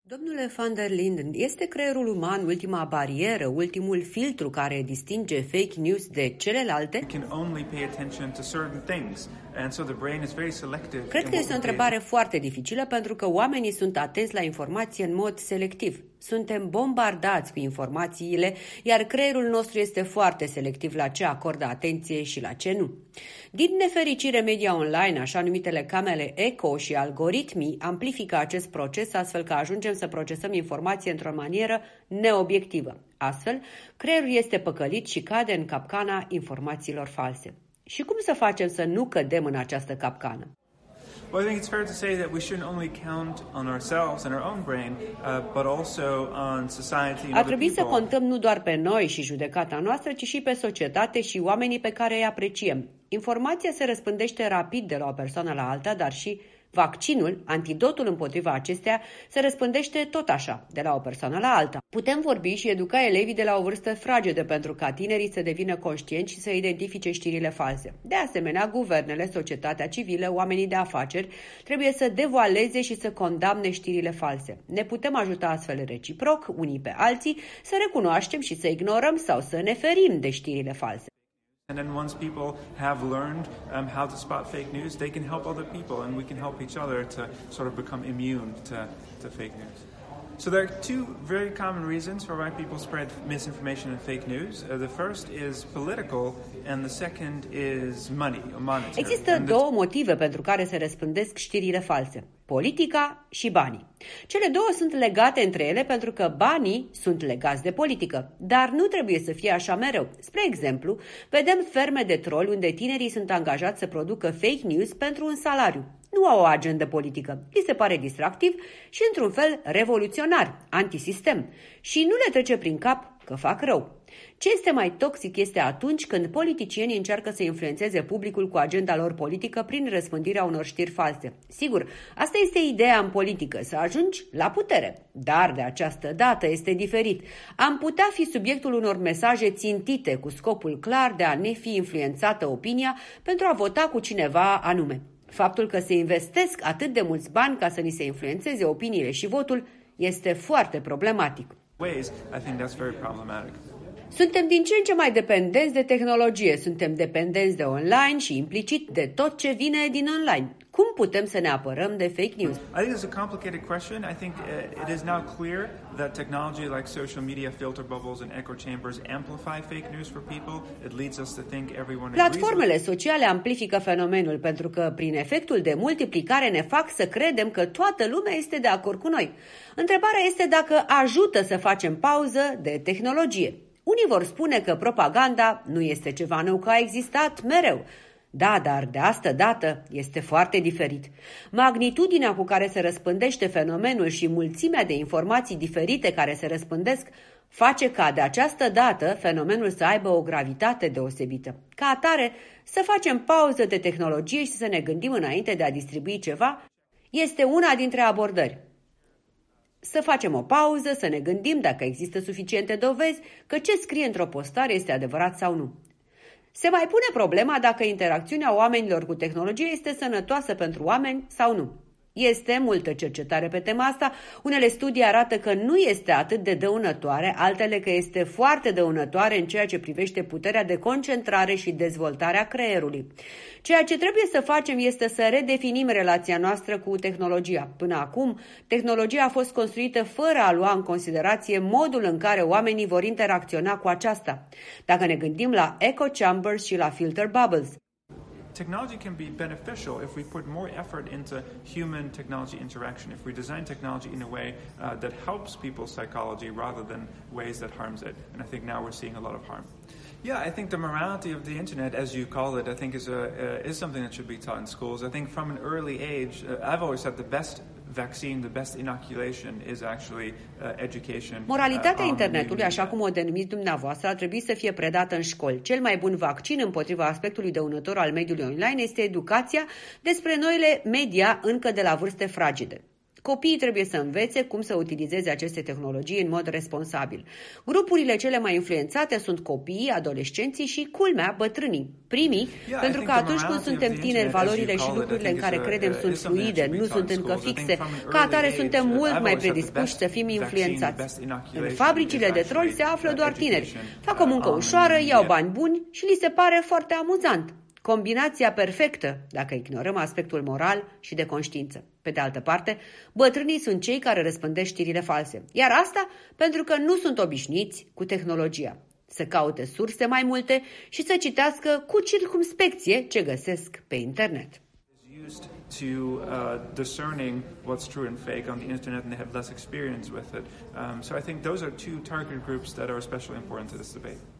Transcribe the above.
Domnule van der Linden, este creierul uman ultima barieră, ultimul filtru care distinge fake news de celelalte? Cred că este o întrebare foarte dificilă pentru că oamenii sunt atenți la informație în mod selectiv. Suntem bombardați cu informațiile, iar creierul nostru este foarte selectiv la ce acordă atenție și la ce nu. Din nefericire, media online, așa numitele camere echo și algoritmii, amplifică acest proces astfel că ajungem să procesăm informație într-o manieră neobiectivă. Astfel, creierul este păcălit și cade în capcana informațiilor false. Și cum să facem să nu cădem în această capcană? Well, I think it's fair to say that we shouldn't only count on ourselves and our own brain, but also on society and Ar other trebui să people. contăm nu doar pe noi și judecata noastră, ci și pe societate și oamenii pe care îi apreciem. Informația se răspândește rapid de la o persoană la alta, dar și vaccinul, antidotul împotriva acesteia, se răspândește tot așa, de la o persoană la alta. Putem vorbi și educa elevii de la o vârstă fragedă pentru ca tinerii să devină conștienți și să identifice știrile false. De asemenea, guvernele, societatea civilă, oamenii de afaceri trebuie să devoaleze și să condamne știrile false. Ne putem ajuta astfel reciproc, unii pe alții, să recunoaștem și să ignorăm sau să ne ferim de știrile false. And then once people have learned how to spot fake news, they can help other people, and we can help each other to sort of become immune to fake news. So there are two very common reasons for why people spread misinformation and fake news. The first is political, and the second is money, or monetary. Există două motive pentru care se răspândesc știrile false: politica și banii. Cele două sunt legate între ele pentru că banii sunt legați de politică, dar nu trebuie să fie așa mereu. Spre exemplu, vedem ferme de troli unde tinerii sunt angajați să producă fake news pentru un salariu. Nu au o agendă politică, li se pare distractiv și într-un fel revoluționar, antisistem, și nu le trece prin cap că fac rău. Ce este mai toxic este atunci când politicienii încearcă să influențeze publicul cu agenda lor politică prin răspândirea unor știri false. Sigur, asta este ideea în politică, să ajungi la putere. Dar de această dată este diferit. Am putea fi subiectul unor mesaje țintite cu scopul clar de a ne fi influențată opinia pentru a vota cu cineva anume. Faptul că se investesc atât de mulți bani ca să ni se influențeze opiniile și votul este foarte problematic. I think that's very problematic. Suntem din ce în ce mai dependenți de tehnologie, suntem dependenți de online și implicit de tot ce vine din online. Cum putem să ne apărăm de fake news? I think it's a complicated question. I think it is now clear that technology like social media, filter bubbles and echo chambers amplify fake news for people. It leads us to think everyone agrees. Platformele sociale amplifică fenomenul pentru că prin efectul de multiplicare ne fac să credem că toată lumea este de acord cu noi. Întrebarea este dacă ajută să facem pauză de tehnologie. Unii vor spune că propaganda nu este ceva nou, că a existat mereu. Da, dar de asta dată este foarte diferit. Magnitudinea cu care se răspândește fenomenul și mulțimea de informații diferite care se răspândesc face ca de această dată fenomenul să aibă o gravitate deosebită. Ca atare, să facem pauză de tehnologie și să ne gândim înainte de a distribui ceva este una dintre abordări. Să facem o pauză, să ne gândim dacă există suficiente dovezi că ce scrie într-o postare este adevărat sau nu. Se mai pune problema dacă interacțiunea oamenilor cu tehnologie este sănătoasă pentru oameni sau nu. Este multă cercetare pe tema asta. Unele studii arată că nu este atât de dăunătoare, altele că este foarte dăunătoare în ceea ce privește puterea de concentrare și dezvoltarea creierului. Ceea ce trebuie să facem este să redefinim relația noastră cu tehnologia. Până acum, tehnologia a fost construită fără a lua în considerație modul în care oamenii vor interacționa cu aceasta. Dacă ne gândim la echo chambers și la filter bubbles, technology can be beneficial if we put more effort into human-technology interaction, if we design technology in a way that helps people's psychology rather than ways that harms it. And I think now we're seeing a lot of harm. Yeah, I think the morality of the internet, as you call it, I think is something that should be taught in schools. I think from an early age, I've always said the best vaccine, the best inoculation is actually education. Moralitatea internetului, așa cum o denumiți dumneavoastră, ar trebui să fie predată în școli. Cel mai bun vaccin împotriva aspectului dăunător al mediului online este educația despre noile media încă de la vârste fragede. Copiii trebuie să învețe cum să utilizeze aceste tehnologii în mod responsabil. Grupurile cele mai influențate sunt copiii, adolescenții și, culmea, bătrânii. Primii, pentru că atunci când suntem tineri, valorile și lucrurile în care credem sunt fluide, nu sunt încă fixe, ca atare suntem mult mai predispuși să fim influențați. În fabricile de troli se află doar tineri. Fac o muncă ușoară, iau bani buni și li se pare foarte amuzant. Combinația perfectă, dacă ignorăm aspectul moral și de conștiință. Pe de altă parte, bătrânii sunt cei care răspândesc știrile false. Iar asta pentru că nu sunt obișnuiți cu tehnologia. Să caute surse mai multe și să citească cu circumspecție ce găsesc pe internet. To discerning what's true and fake on the internet, and they have less experience with it. So I think those are two target groups that are especially important to this debate.